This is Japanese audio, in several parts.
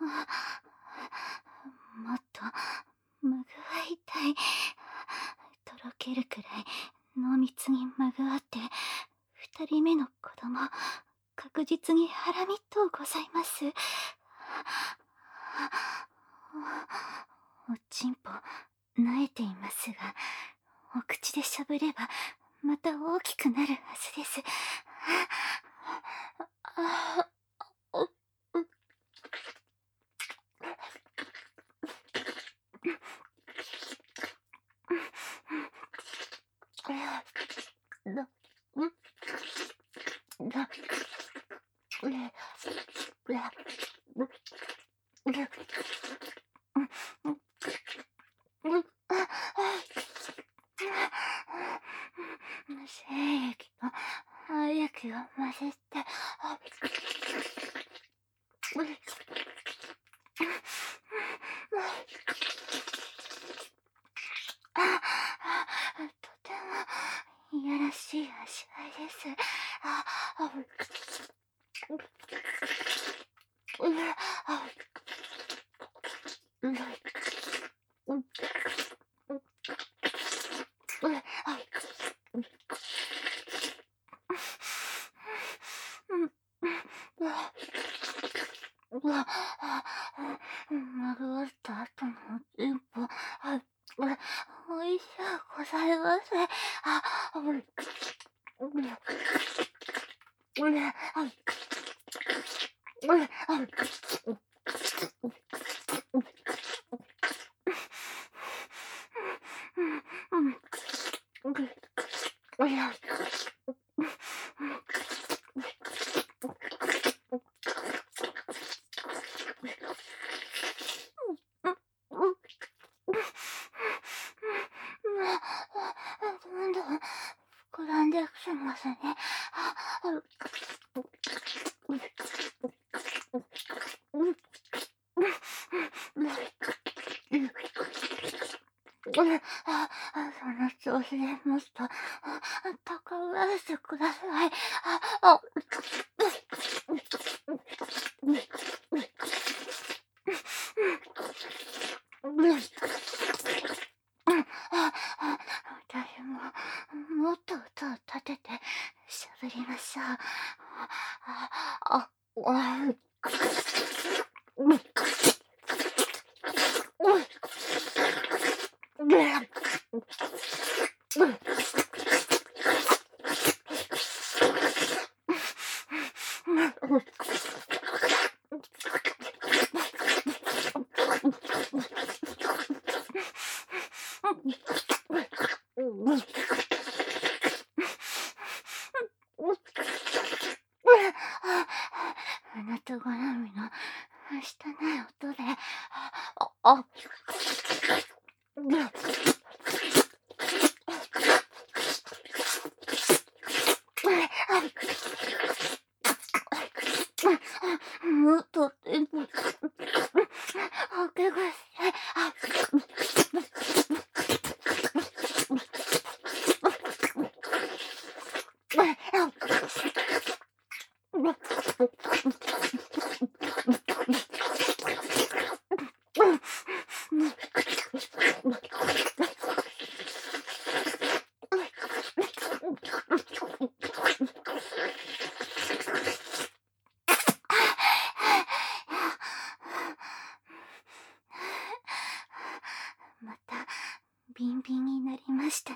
もっとまぐわいたい。とろけるくらい濃密にまぐわって、二人目の子供、確実にハラミとございます。おちんぽ、萎えていますが、お口でしゃぶれば、また大きくなるはずです。精液と早くを混ぜて、とてもいやらしい味わいです。まぐわった後のおちんぽ、おいしゅうございます。どんどん膨らんできてますね。その調子でもっと高めしてください。私ももっと音を立ててしゃべりましょう。あなた好みの汚い音で、もっとテンポおけがして。またビンビンになりましたね。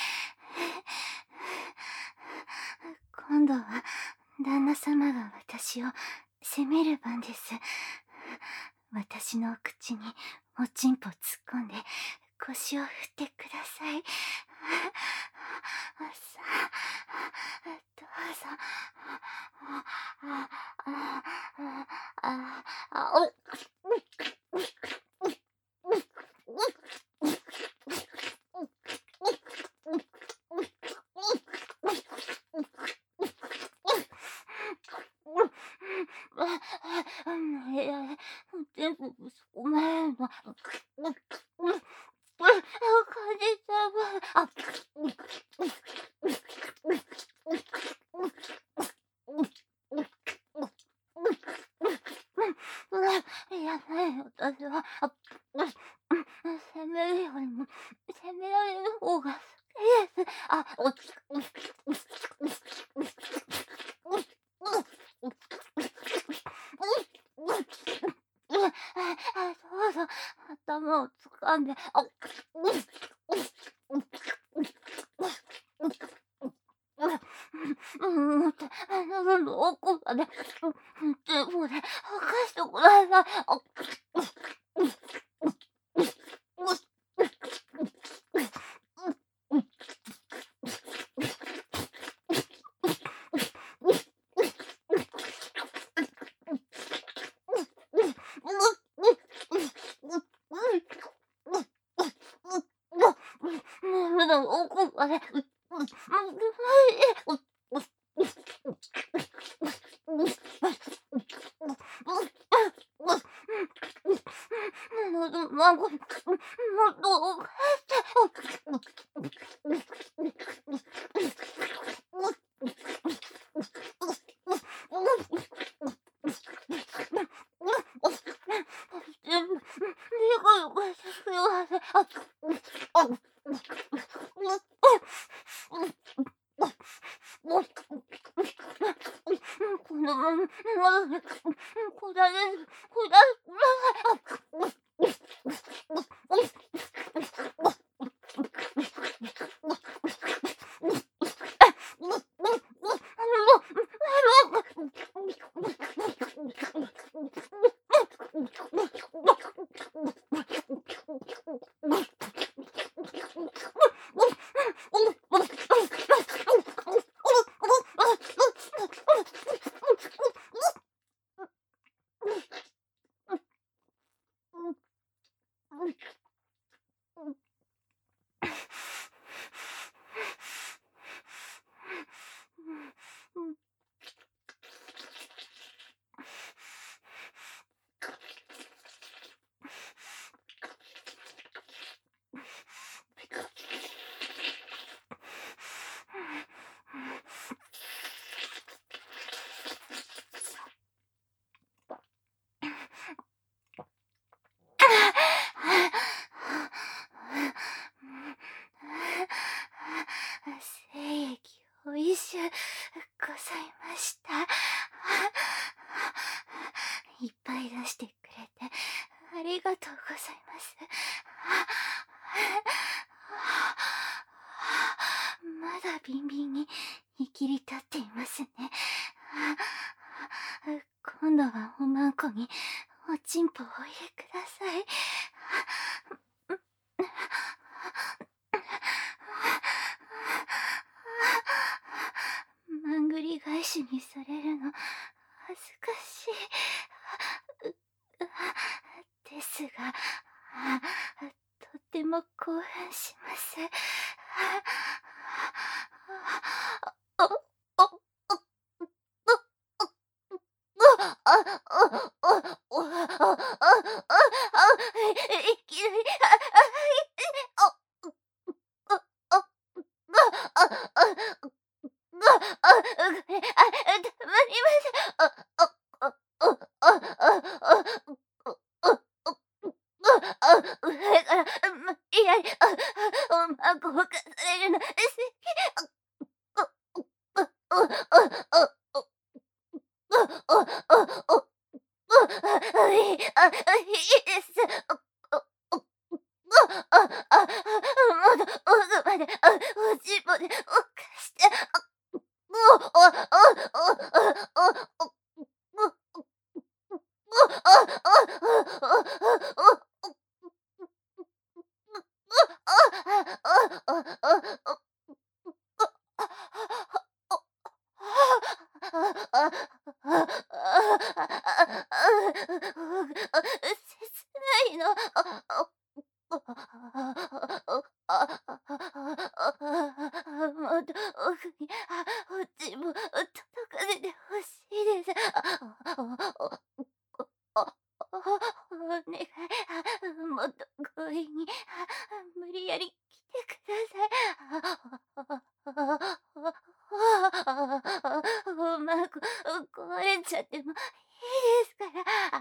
今度は旦那様が私を責める番です。私の口におちんぽ突っ込んで腰を振ってください。さあ、どうぞ。全部ごめん。やない私は、責めるよりも責められる方が好きです。そうそう、頭を掴んで、って喉の奥まで、全部で吐かしてください。喉の奥まで、喉の孫に、もっとお返全部、理解してください。このまま、こだれる、こだ精液おいしゅうございました。いっぱい出してくれてありがとうございます。まだビンビンにいきり立っていますね。今度はおまんこにおちんぽをお入れください。まんぐり返しにされるの恥ずかしいですが、とても興奮します。いきなり、たまり上から、無理やり、おまんこをかされるの、いいです。まだ奥まで、おちんぽでおかして、切ないの。もっと奥におちんぽ届かせてほしいです。お願い、もっと強引に、無理やり来てください。おまんこ壊れちゃってもですから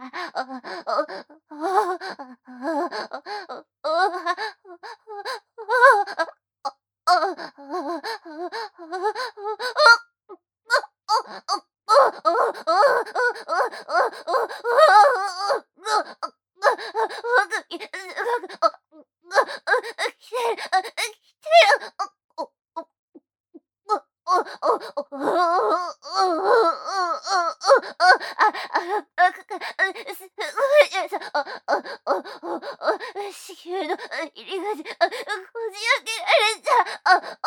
子宮の入り口こじ開けられた。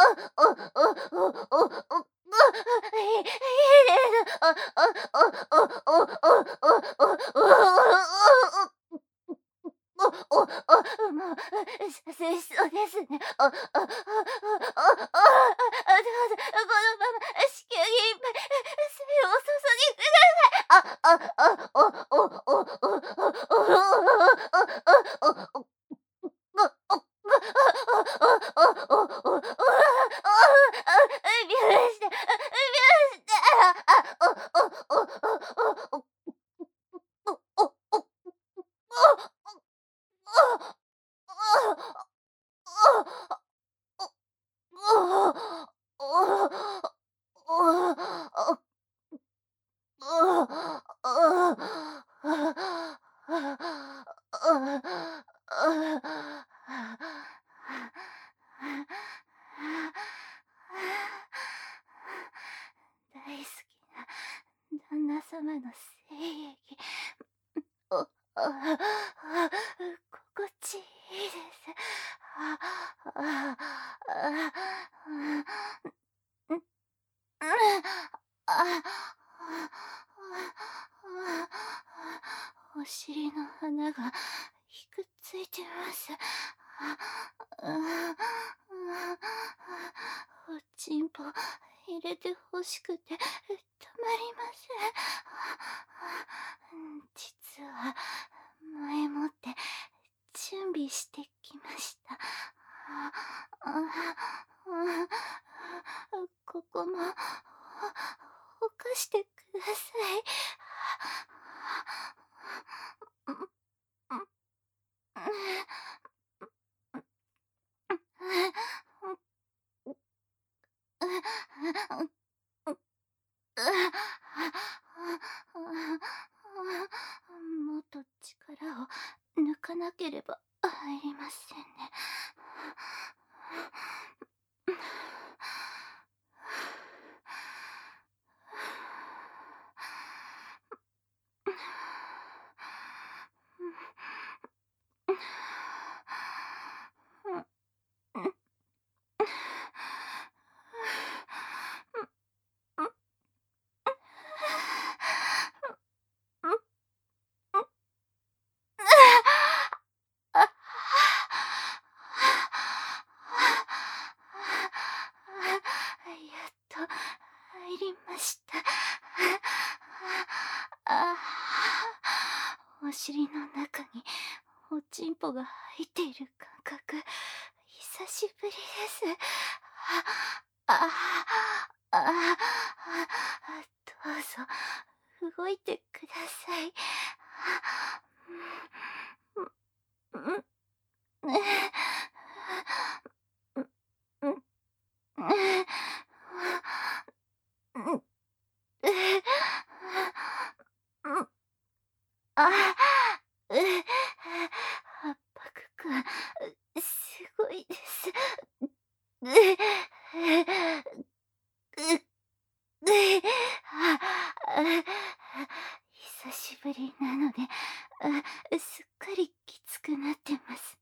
もう、させそうですね。どうぞ、このまま子宮にいっぱい水をお注ぎく大好きな旦那様の精液、心地いいです。お尻の花がひくっついてます。おちんぽ入れてほしくてたまりません。実は前もって準備してきました。ここもほかしてください。もっと力を抜かなければ入りませんね。やっと入りました。お尻の中におちんぽが入っている感覚、久しぶりです。どうぞ動いてください。圧迫感、すごいです。久しぶりなのですっかりきつくなってます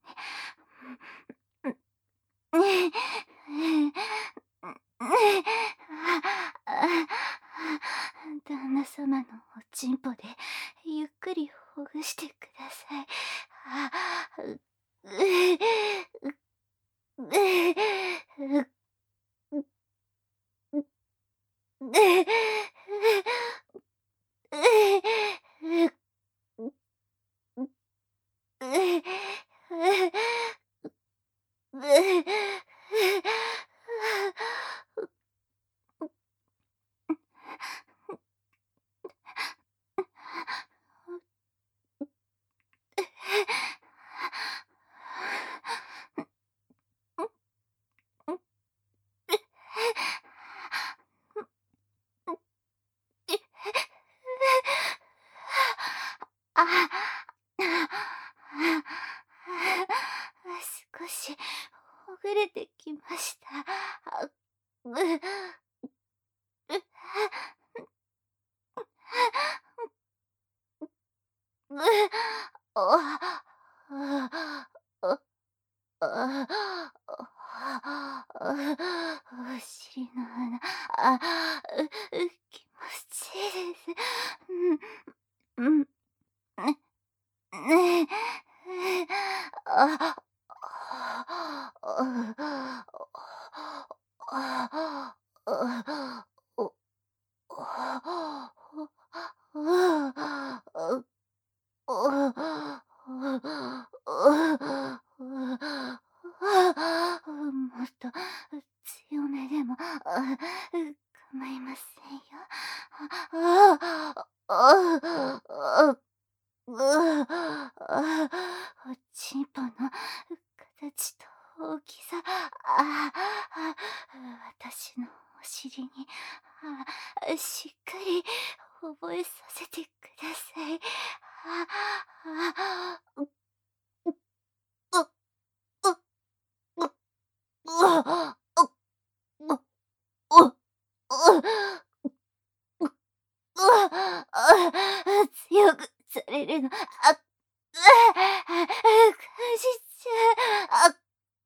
ね。旦那様のおちんぽでゆっくりほぐしてください。 お尻の穴、あ、気持ちいいです。うん、うん、ねえ、あ、もっと強めでも構いませんよ。おちんぽの形と大きさ、私のお尻にしっかり覚えさせてください。う、う、う、う、う、う、強くされるの、感じちゃう。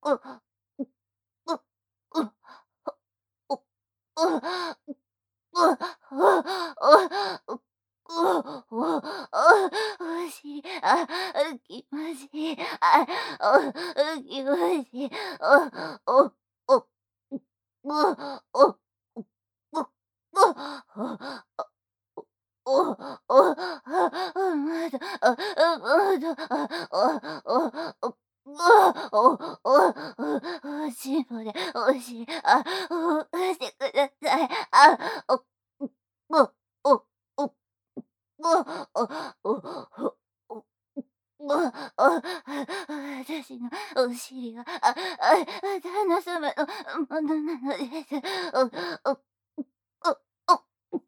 う、う、う、う、おし、気持ちいい。気持ちいい。お、お、お、お、お、お、お、まだ、まだ、おしっぽで、おし、してください。お、お、お、私のお尻が、旦那様のものなのです。お、お、お、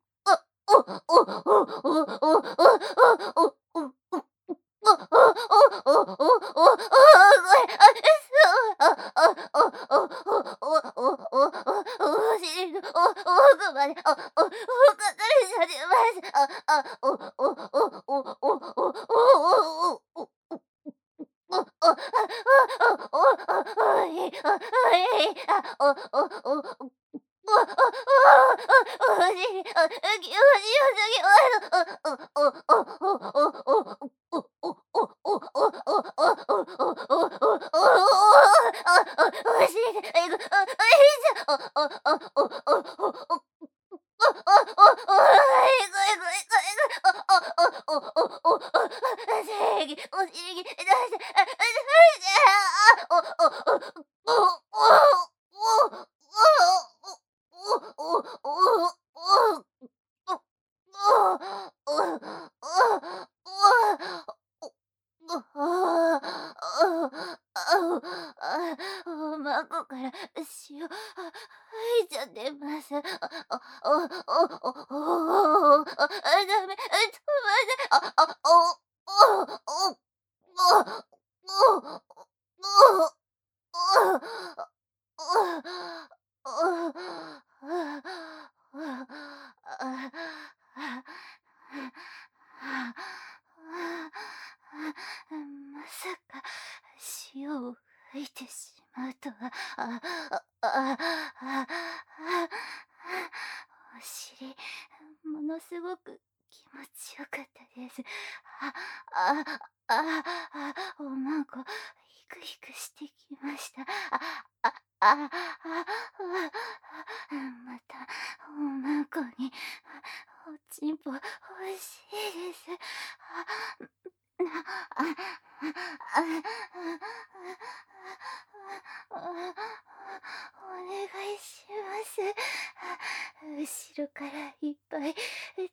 孫から血を吐いちゃってます。ダメ、止まれ、まさか潮を吹いてしまうとは。お尻、ものすごく気持ちよかったです。あ、おまんこ、ひくひくしてきました。また、おまんこに、おちんぽ欲しいです。あ、あ、あ、お願いします。後ろからいっぱい